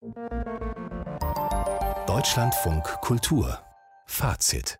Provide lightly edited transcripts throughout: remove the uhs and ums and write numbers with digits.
Deutschlandfunk Kultur Fazit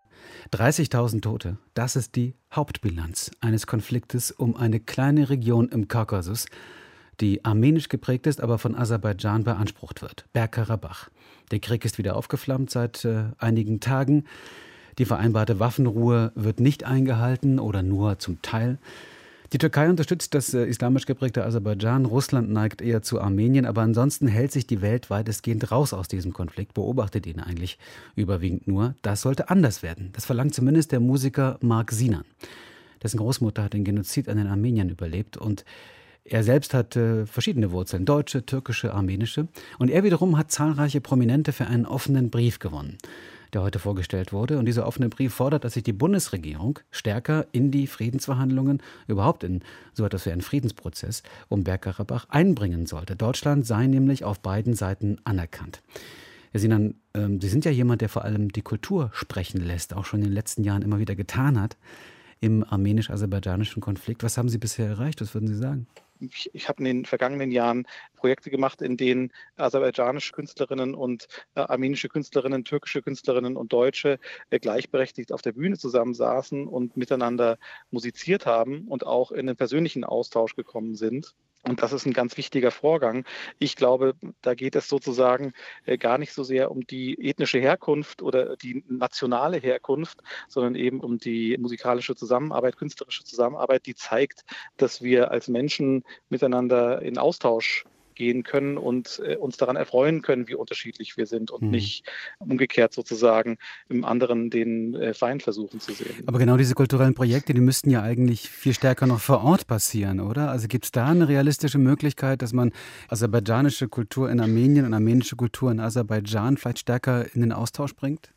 30.000 Tote, das ist die Hauptbilanz eines Konfliktes um eine kleine Region im Kaukasus, die armenisch geprägt ist, aber von Aserbaidschan beansprucht wird, Bergkarabach. Der Krieg ist wieder aufgeflammt seit einigen Tagen. Die vereinbarte Waffenruhe wird nicht eingehalten oder nur zum Teil. Die Türkei unterstützt das islamisch geprägte Aserbaidschan, Russland neigt eher zu Armenien, aber ansonsten hält sich die Welt weitestgehend raus aus diesem Konflikt, beobachtet ihn eigentlich überwiegend nur. Das sollte anders werden. Das verlangt zumindest der Musiker Mark Sinan. Dessen Großmutter hat den Genozid an den Armeniern überlebt und er selbst hat verschiedene Wurzeln, deutsche, türkische, armenische. Und er wiederum hat zahlreiche Prominente für einen offenen Brief gewonnen, der heute vorgestellt wurde. Und dieser offene Brief fordert, dass sich die Bundesregierung stärker in die Friedensverhandlungen, überhaupt in so etwas wie einen Friedensprozess um Bergkarabach einbringen sollte. Deutschland sei nämlich auf beiden Seiten anerkannt. Herr Sinan, Sie sind ja jemand, der vor allem die Kultur sprechen lässt, auch schon in den letzten Jahren immer wieder getan hat im armenisch-aserbaidschanischen Konflikt. Was haben Sie bisher erreicht? Was würden Sie sagen? Ich habe in den vergangenen Jahren Projekte gemacht, in denen aserbaidschanische Künstlerinnen und armenische Künstlerinnen, türkische Künstlerinnen und Deutsche gleichberechtigt auf der Bühne zusammensaßen und miteinander musiziert haben und auch in den persönlichen Austausch gekommen sind. Und das ist ein ganz wichtiger Vorgang. Ich glaube, da geht es sozusagen gar nicht so sehr um die ethnische Herkunft oder die nationale Herkunft, sondern eben um die musikalische Zusammenarbeit, künstlerische Zusammenarbeit, die zeigt, dass wir als Menschen miteinander in Austausch gehen können und uns daran erfreuen können, wie unterschiedlich wir sind und nicht umgekehrt sozusagen im anderen den Feind versuchen zu sehen. Aber genau diese kulturellen Projekte, die müssten ja eigentlich viel stärker noch vor Ort passieren, oder? Also gibt es da eine realistische Möglichkeit, dass man aserbaidschanische Kultur in Armenien und armenische Kultur in Aserbaidschan vielleicht stärker in den Austausch bringt?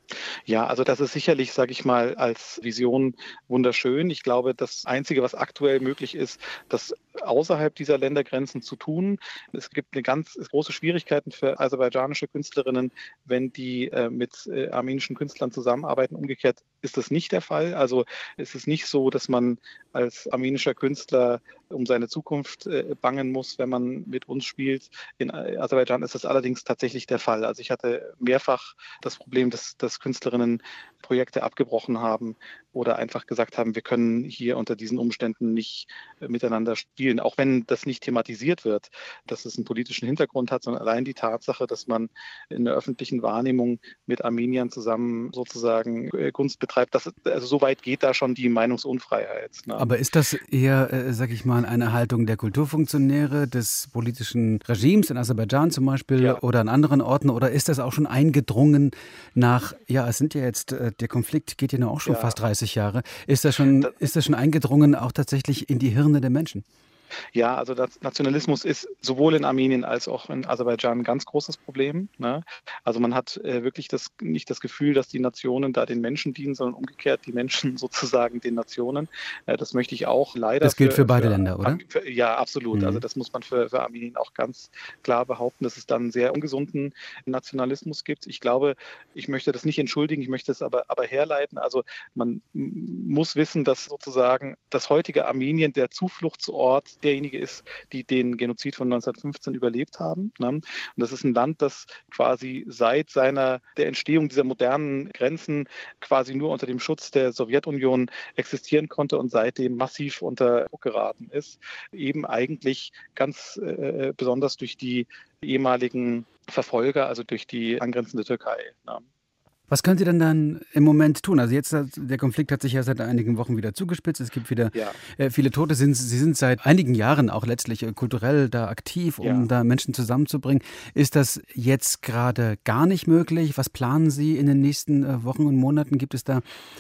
Ja, also das ist sicherlich, sage ich mal, als Vision wunderschön. Ich glaube, das Einzige, was aktuell möglich ist, das außerhalb dieser Ländergrenzen zu tun. Es gibt eine ganz große Schwierigkeiten für aserbaidschanische Künstlerinnen, wenn die mit armenischen Künstlern zusammenarbeiten. Umgekehrt ist das nicht der Fall. Also es ist nicht so, dass man als armenischer Künstler um seine Zukunft bangen muss, wenn man mit uns spielt. In Aserbaidschan ist das allerdings tatsächlich der Fall. Also ich hatte mehrfach das Problem, dass Künstlerinnen Projekte abgebrochen haben oder einfach gesagt haben, wir können hier unter diesen Umständen nicht miteinander spielen, auch wenn das nicht thematisiert wird, dass es einen politischen Hintergrund hat, sondern allein die Tatsache, dass man in der öffentlichen Wahrnehmung mit Armeniern zusammen sozusagen Kunst betreibt, also so weit geht da schon die Meinungsunfreiheit. Ne? Aber ist das eher, sag ich mal, eine Haltung der Kulturfunktionäre, des politischen Regimes in Aserbaidschan zum Beispiel oder an anderen Orten, oder ist das auch schon eingedrungen nach, es sind ja jetzt, der Konflikt geht ja nur auch schon fast 30 Jahre, ist das schon eingedrungen auch tatsächlich in die Hirne der Menschen? Ja, also Nationalismus ist sowohl in Armenien als auch in Aserbaidschan ein ganz großes Problem. Ne? Also man hat wirklich nicht das Gefühl, dass die Nationen da den Menschen dienen, sondern umgekehrt die Menschen sozusagen den Nationen. Das möchte ich auch leider. Das gilt für beide Länder, oder? Ja, absolut. Also das muss man für Armenien auch ganz klar behaupten, dass es dann einen sehr ungesunden Nationalismus gibt. Ich glaube, ich möchte das nicht entschuldigen, ich möchte es aber herleiten. Also man muss wissen, dass sozusagen das heutige Armenien der Zufluchtsort derjenige ist, die den Genozid von 1915 überlebt haben. Ne? Und das ist ein Land, das quasi seit der Entstehung dieser modernen Grenzen quasi nur unter dem Schutz der Sowjetunion existieren konnte und seitdem massiv unter Druck geraten ist. Eben eigentlich ganz besonders durch die ehemaligen Verfolger, also durch die angrenzende Türkei. Ne? Was können Sie denn dann im Moment tun? Also jetzt, der Konflikt hat sich ja seit einigen Wochen wieder zugespitzt. Es gibt wieder viele Tote. Sie sind seit einigen Jahren auch letztlich kulturell da aktiv, um da Menschen zusammenzubringen. Ist das jetzt gerade gar nicht möglich? Was planen Sie in den nächsten Wochen und Monaten? Gibt es da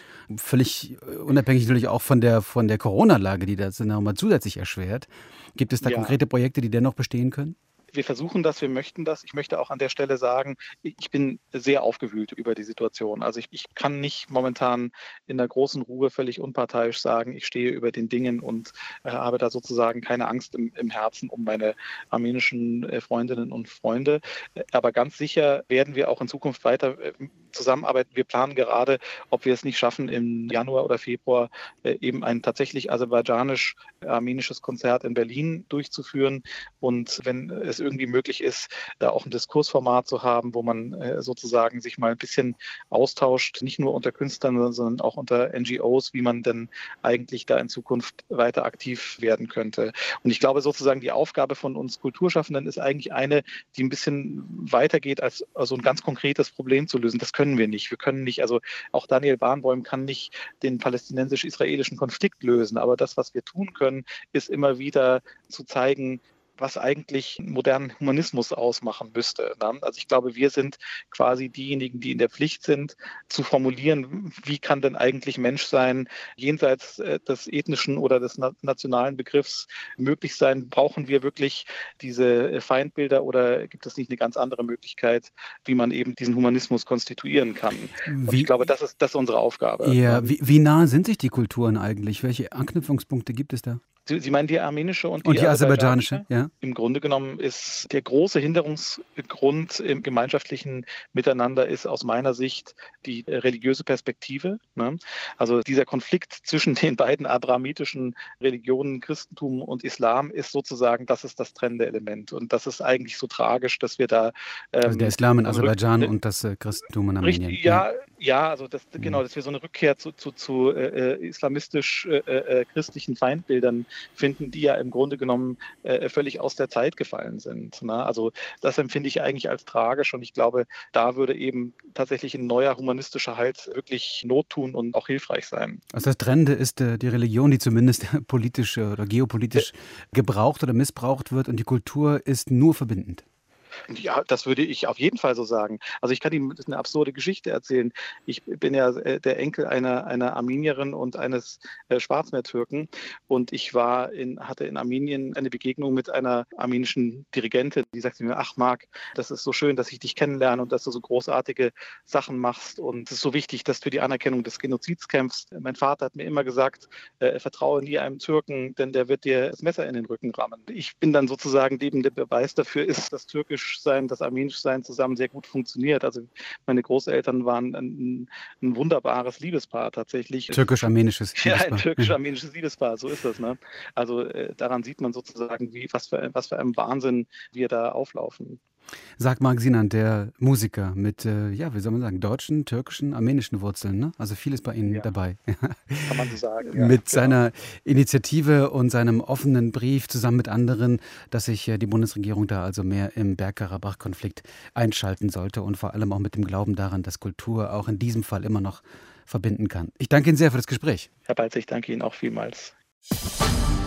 völlig unabhängig natürlich auch von der Corona-Lage, die das nochmal zusätzlich erschwert, gibt es da konkrete Projekte, die dennoch bestehen können? Wir versuchen das, wir möchten das. Ich möchte auch an der Stelle sagen, ich bin sehr aufgewühlt über die Situation. Also ich kann nicht momentan in der großen Ruhe völlig unparteiisch sagen, ich stehe über den Dingen und habe da sozusagen keine Angst im Herzen um meine armenischen Freundinnen und Freunde. Aber ganz sicher werden wir auch in Zukunft weiter zusammenarbeiten. Wir planen gerade, ob wir es nicht schaffen, im Januar oder Februar eben ein tatsächlich aserbaidschanisch-armenisches Konzert in Berlin durchzuführen. Und wenn es irgendwie möglich ist, da auch ein Diskursformat zu haben, wo man sozusagen sich mal ein bisschen austauscht, nicht nur unter Künstlern, sondern auch unter NGOs, wie man denn eigentlich da in Zukunft weiter aktiv werden könnte. Und ich glaube sozusagen, die Aufgabe von uns Kulturschaffenden ist eigentlich eine, die ein bisschen weitergeht, als so ein ganz konkretes Problem zu lösen. Das können wir nicht. Wir können nicht, also auch Daniel Barenboim kann nicht den palästinensisch-israelischen Konflikt lösen. Aber das, was wir tun können, ist immer wieder zu zeigen, was eigentlich modernen Humanismus ausmachen müsste. Also ich glaube, wir sind quasi diejenigen, die in der Pflicht sind, zu formulieren, wie kann denn eigentlich Menschsein jenseits des ethnischen oder des nationalen Begriffs möglich sein? Brauchen wir wirklich diese Feindbilder oder gibt es nicht eine ganz andere Möglichkeit, wie man eben diesen Humanismus konstituieren kann? Und ich glaube, das ist unsere Aufgabe. Ja, wie nah sind sich die Kulturen eigentlich? Welche Anknüpfungspunkte gibt es da? Sie meinen die armenische und die aserbaidschanische? Ja. Im Grunde genommen ist der große Hinderungsgrund im gemeinschaftlichen Miteinander ist aus meiner Sicht die religiöse Perspektive. Ne? Also dieser Konflikt zwischen den beiden abrahamitischen Religionen, Christentum und Islam, ist sozusagen, das ist das trennende Element. Und das ist eigentlich so tragisch, dass wir da... also der Islam in Aserbaidschan und das Christentum in Armenien. Richtig, ja, also dass wir so eine Rückkehr zu islamistisch-christlichen Feindbildern finden, die ja im Grunde genommen völlig aus der Zeit gefallen sind. Ne? Also das empfinde ich eigentlich als tragisch und ich glaube, da würde eben tatsächlich ein neuer humanistischer Halt wirklich Not tun und auch hilfreich sein. Also das Trennende ist die Religion, die zumindest politisch oder geopolitisch gebraucht oder missbraucht wird und die Kultur ist nur verbindend. Ja, das würde ich auf jeden Fall so sagen. Also ich kann Ihnen eine absurde Geschichte erzählen. Ich bin ja der Enkel einer Armenierin und eines Schwarzmeertürken und ich hatte in Armenien eine Begegnung mit einer armenischen Dirigentin, die sagte mir, ach Marc, das ist so schön, dass ich dich kennenlerne und dass du so großartige Sachen machst und es ist so wichtig, dass du die Anerkennung des Genozids kämpfst. Mein Vater hat mir immer gesagt, vertraue nie einem Türken, denn der wird dir das Messer in den Rücken rammen. Ich bin dann sozusagen eben der Beweis dafür ist, dass Türkischsein, das Armenischsein zusammen sehr gut funktioniert. Also meine Großeltern waren ein wunderbares Liebespaar tatsächlich. Türkisch-armenisches Liebespaar. Ja, ein türkisch-armenisches Liebespaar, so ist das. Ne? Also daran sieht man sozusagen, was für ein Wahnsinn wir da auflaufen. Sagt Marc Sinan, der Musiker mit, wie soll man sagen, deutschen, türkischen, armenischen Wurzeln. Ne? Also vieles bei Ihnen dabei. Kann man so sagen. Ja, mit seiner Initiative und seinem offenen Brief zusammen mit anderen, dass sich die Bundesregierung da also mehr im Bergkarabach-Konflikt einschalten sollte und vor allem auch mit dem Glauben daran, dass Kultur auch in diesem Fall immer noch verbinden kann. Ich danke Ihnen sehr für das Gespräch. Herr Balz, ich danke Ihnen auch vielmals.